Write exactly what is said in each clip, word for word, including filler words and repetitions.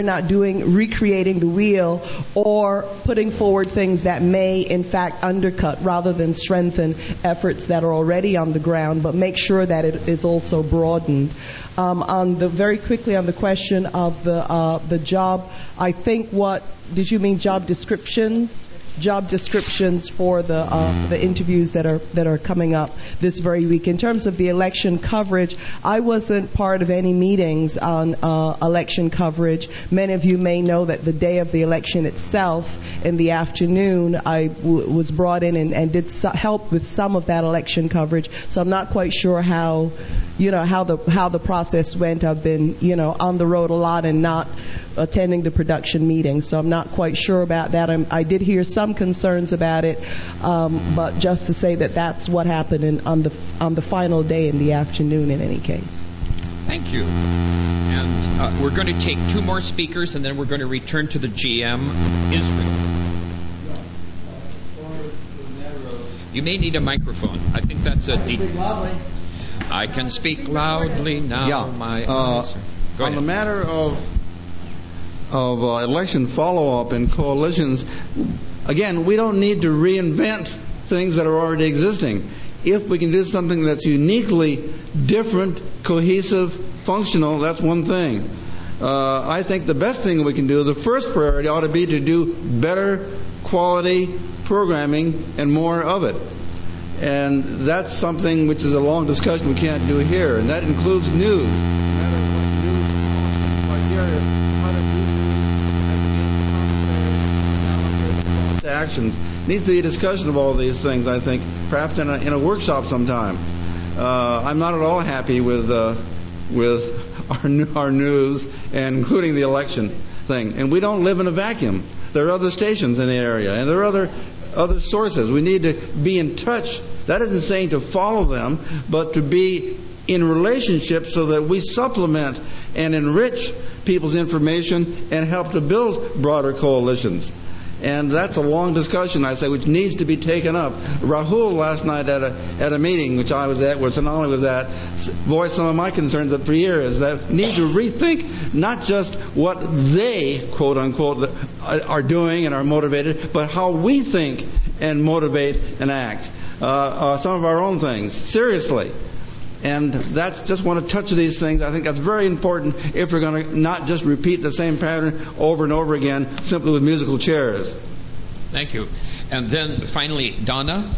not doing, recreating the wheel or putting forward things that may, in fact, undercut rather than strengthen efforts that are already on the ground, but make sure that it is also broadened. Um, on the very quickly on the question of the uh, the job, I think what did you mean job descriptions? Job descriptions for the uh, the interviews that are that are coming up this very week. In terms of the election coverage, I wasn't part of any meetings on uh, election coverage. Many of you may know that the day of the election itself, in the afternoon, I w- was brought in and, and did so- help with some of that election coverage. So I'm not quite sure how, you know, how the how the process went. I've been, you know, on the road a lot and not attending the production meetings, so I'm not quite sure about that. I'm, I did hear some concerns about it, um, but just to say that that's what happened in, on the on the final day in the afternoon. In any case, thank you. And uh, we're going to take two more speakers, and then we're going to return to the G M Israel. You may need a microphone. I think that's a deep. I can speak loudly now. Yeah. My uh, Go on ahead. the matter of of uh, election follow-up and coalitions, again, we don't need to reinvent things that are already existing. If we can do something that's uniquely different, cohesive, functional, that's one thing. Uh, I think the best thing we can do, the first priority ought to be to do better quality programming and more of it. And that's something which is a long discussion we can't do here, and that includes news. No matter what news criteria, how to do news, actions. Needs to be a discussion of all these things, I think, perhaps in a, in a workshop sometime. Uh, I'm not at all happy with uh, with our, our news, and including the election thing. And we don't live in a vacuum. There are other stations in the area, and there are other other sources. We need to be in touch. That isn't saying to follow them, but to be in relationship so that we supplement and enrich people's information and help to build broader coalitions. And that's a long discussion, I say, which needs to be taken up. Rahul last night at a at a meeting which I was at, where Sonali was at, voiced some of my concerns that for years that we need to rethink not just what they, quote unquote, are doing and are motivated, but how we think and motivate and act. Uh, uh, some of our own things, seriously. And that's just want to touch these things. I think that's very important if we're going to not just repeat the same pattern over and over again simply with musical chairs. Thank you. And then finally, Donna.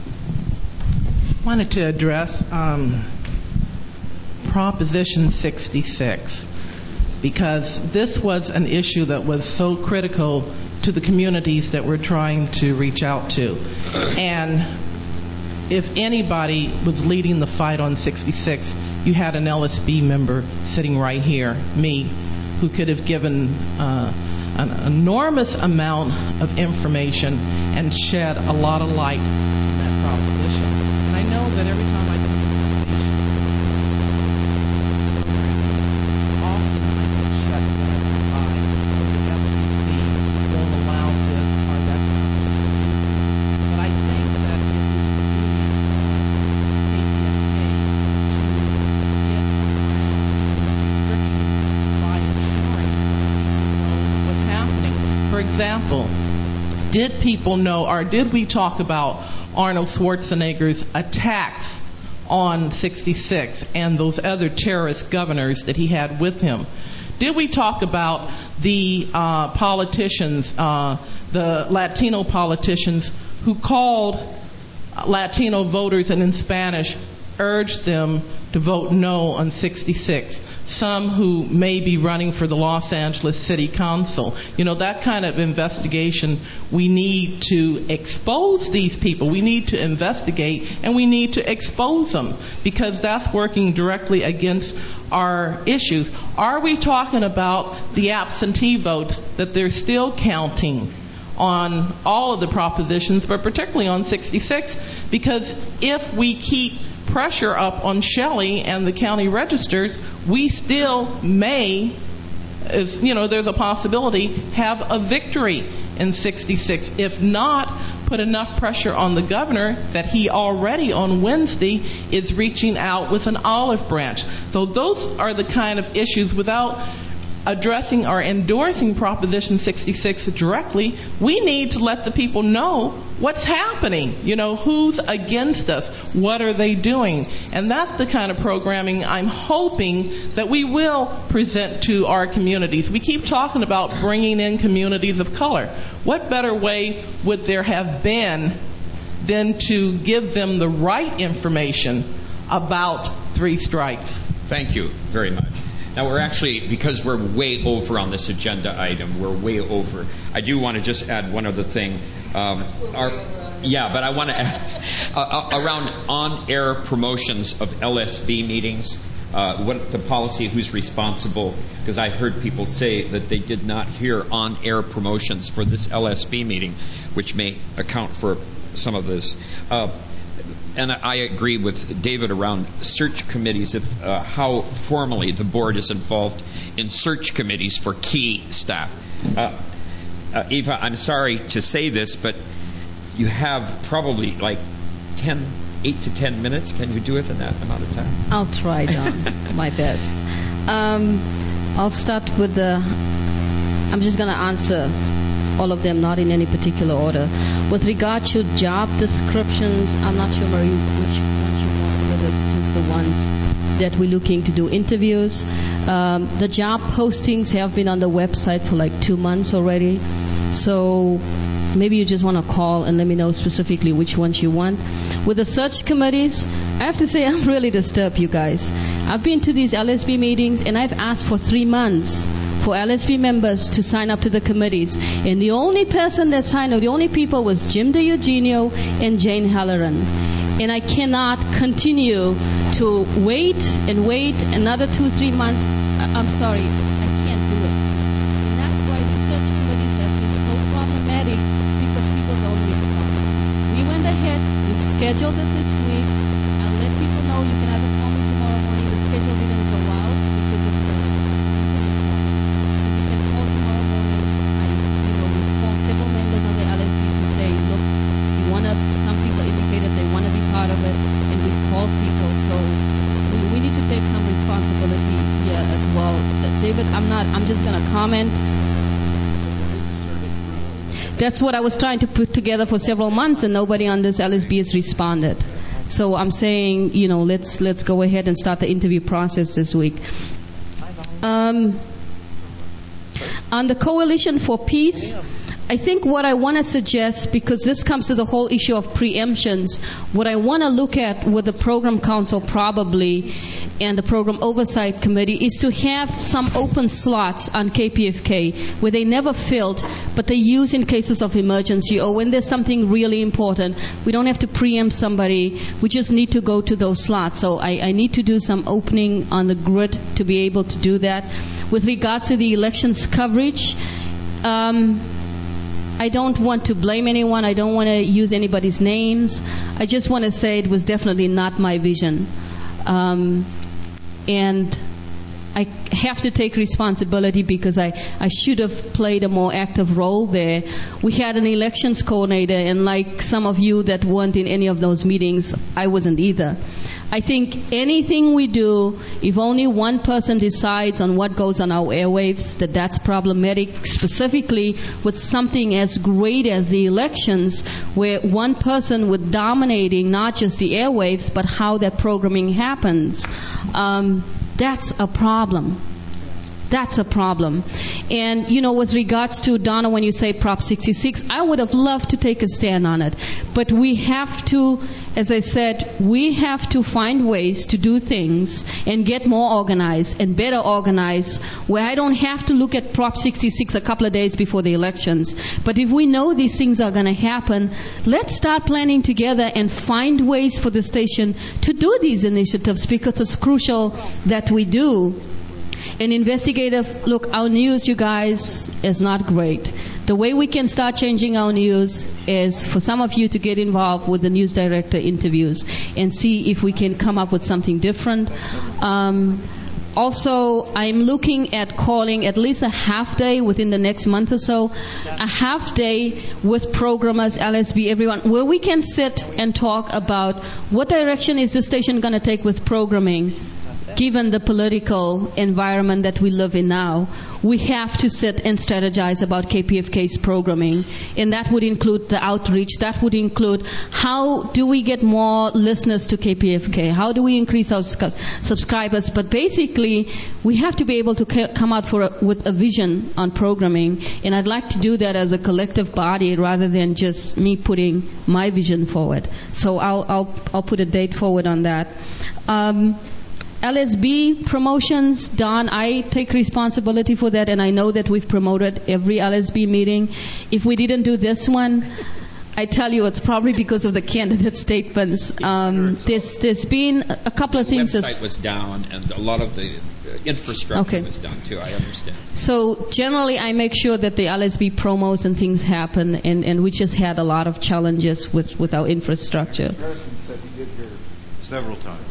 I wanted to address um, Proposition sixty-six, because this was an issue that was so critical to the communities that we're trying to reach out to. And if anybody was leading the fight on sixty-six, you had an L S B member sitting right here, me, who could have given uh, an enormous amount of information and shed a lot of light on that proposition. And I know that every time I do information, often I shut that eye. The F C C won't allow this or that. But I think that if For example, did people know, or did we talk about Arnold Schwarzenegger's attacks on sixty-six and those other terrorist governors that he had with him? Did we talk about the uh, politicians, uh, the Latino politicians who called Latino voters and in Spanish urged them to vote no on sixty-six? Some who may be running for the Los Angeles City Council. You know, that kind of investigation, we need to expose these people. We need to investigate, and we need to expose them, because that's working directly against our issues. Are we talking about the absentee votes that they're still counting on all of the propositions, but particularly on sixty-six? Because if we keep pressure up on Shelley and the county registers, we still may, as, you know, there's a possibility, have a victory in sixty-six. If not, put enough pressure on the governor that he already on Wednesday is reaching out with an olive branch. So those are the kind of issues, without addressing or endorsing Proposition sixty-six directly, we need to let the people know what's happening. You know, who's against us? What are they doing? And that's the kind of programming I'm hoping that we will present to our communities. We keep talking about bringing in communities of color. What better way would there have been than to give them the right information about three strikes? Thank you very much. Now, we're actually, because we're way over on this agenda item, we're way over. I do want to just add one other thing. Um, our, yeah, but I want to add, uh, around on-air promotions of L S B meetings, uh, what the policy, who's responsible, because I heard people say that they did not hear on-air promotions for this L S B meeting, which may account for some of this. Uh, And I agree with David around search committees, if uh, how formally the board is involved in search committees for key staff. Uh, uh, Eva, I'm sorry to say this, but you have probably like ten, eight to ten minutes. Can you do it in that amount of time? I'll try, Don, my best. Um, I'll start with the, I'm just going to answer all of them, not in any particular order. With regard to job descriptions, I'm not sure, Marie, which ones you want, whether it's just the ones that we're looking to do interviews. Um, the job postings have been on the website for like two months already. So maybe you just want to call and let me know specifically which ones you want. With the search committees, I have to say I'm really disturbed, you guys. I've been to these L S B meetings and I've asked for three months for L S B members to sign up to the committees. And the only person that signed up, the only people was Jim DeEugenio and Jane Halloran. And I cannot continue to wait and wait another two, three months. I- I'm sorry, I can't do it. And that's why research committees have been so problematic, because people don't respond. We went ahead, we scheduled it this week. I'll let people know you can either call me tomorrow morning. The schedule didn't go out because of the several members of the L S B to say, look, we want to, some people indicated they want to be part of it, and we called people, so we, we need to take some responsibility here as well. Uh, David, I'm not, I'm just going to comment. That's what I was trying to put together for several months, and nobody on this L S B has responded. So I'm saying, you know, let's let's go ahead and start the interview process this week. Um, on the Coalition for Peace, I think what I want to suggest, because this comes to the whole issue of preemptions, what I want to look at with the Program Council probably and the Program Oversight Committee is to have some open slots on K P F K where they never filled, but they use in cases of emergency or when there's something really important. We don't have to preempt somebody. We just need to go to those slots. So I, I need to do some opening on the grid to be able to do that. With regards to the elections coverage, um, I don't want to blame anyone. I don't want to use anybody's names. I just want to say it was definitely not my vision. Um, and I have to take responsibility because I, I should have played a more active role there. We had an elections coordinator, and like some of you that weren't in any of those meetings, I wasn't either. I think anything we do, if only one person decides on what goes on our airwaves, that that's problematic, specifically with something as great as the elections, where one person with dominating not just the airwaves, but how that programming happens. Um, that's a problem. That's a problem. And, you know, with regards to, Donna, when you say Prop sixty-six, I would have loved to take a stand on it. But we have to, as I said, we have to find ways to do things and get more organized and better organized, where I don't have to look at Prop sixty-six a couple of days before the elections. But if we know these things are going to happen, let's start planning together and find ways for the station to do these initiatives, because it's crucial that we do. And investigative, look, our news, you guys, is not great. The way we can start changing our news is for some of you to get involved with the news director interviews and see if we can come up with something different. Um, also, I'm looking at calling at least a half day within the next month or so, a half day with programmers, L S B, everyone, where we can sit and talk about what direction is the station going to take with programming given the political environment that we live in now, we have to sit and strategize about K P F K's programming. And that would include the outreach. That would include how do we get more listeners to K P F K? How do we increase our subscribers? But basically, we have to be able to come out for a, with a vision on programming. And I'd like to do that as a collective body rather than just me putting my vision forward. So I'll, I'll, I'll put a date forward on that. Um, L S B promotions, Don, I take responsibility for that, and I know that we've promoted every L S B meeting. If we didn't do this one, I tell you it's probably because of the candidate statements. Um, there's, there's been a couple of things. The website was down, and a lot of the infrastructure okay. was down too, I understand. So generally I make sure that the L S B promos and things happen, and, and we just had a lot of challenges with, with our infrastructure. Harrison said he did here several times.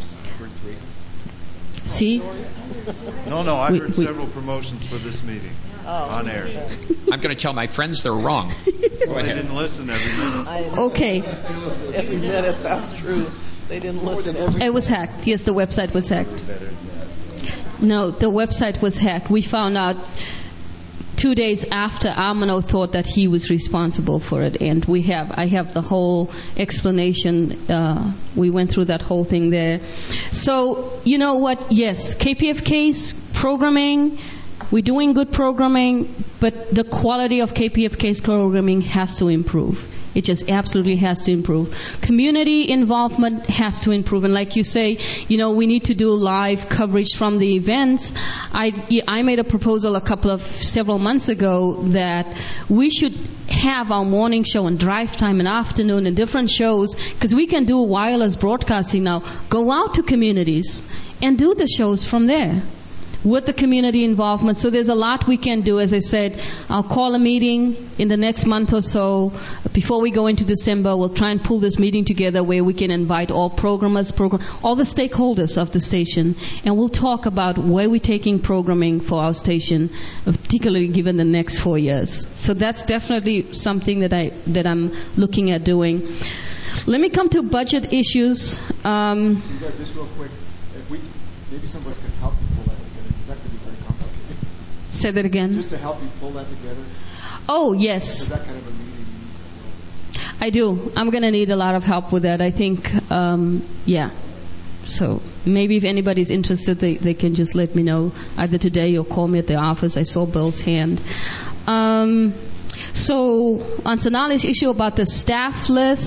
See? No, no, I we, heard we, several promotions for this meeting oh, on air. I'm going to tell my friends they're wrong. Go well, ahead. They didn't listen every minute. Okay. Every minute, that's true. They didn't listen every It was hacked. Yes, the website was hacked. No, the website was hacked. We found out two days after Amano thought that he was responsible for it, and we have I have the whole explanation. Uh, we went through that whole thing there. So you know what? Yes, K P F K's programming, we're doing good programming, but the quality of K P F K's programming has to improve. It just absolutely has to improve. Community involvement has to improve. And like you say, you know, we need to do live coverage from the events. I, I made a proposal a couple of, several months ago that we should have our morning show and drive time and afternoon and different shows, because we can do wireless broadcasting now. Go out to communities and do the shows from there with the community involvement. So there's a lot we can do. As I said, I'll call a meeting in the next month or so. Before we go into December, we'll try and pull this meeting together where we can invite all programmers, program, all the stakeholders of the station, and we'll talk about where we're taking programming for our station, particularly given the next four years. So that's definitely something that I that I'm looking at doing. Let me come to budget issues. Um, you guys, just real quick, if we maybe some of us can help you pull that together, because that could be very complicated. Say that again. Just to help you pull that together. Oh yes. Is that kind of a meeting? I do. I'm going to need a lot of help with that. I think, um, yeah. So maybe if anybody's interested, they, they can just let me know either today or call me at the office. I saw Bill's hand. Um, so on Sonali's issue about the staff list,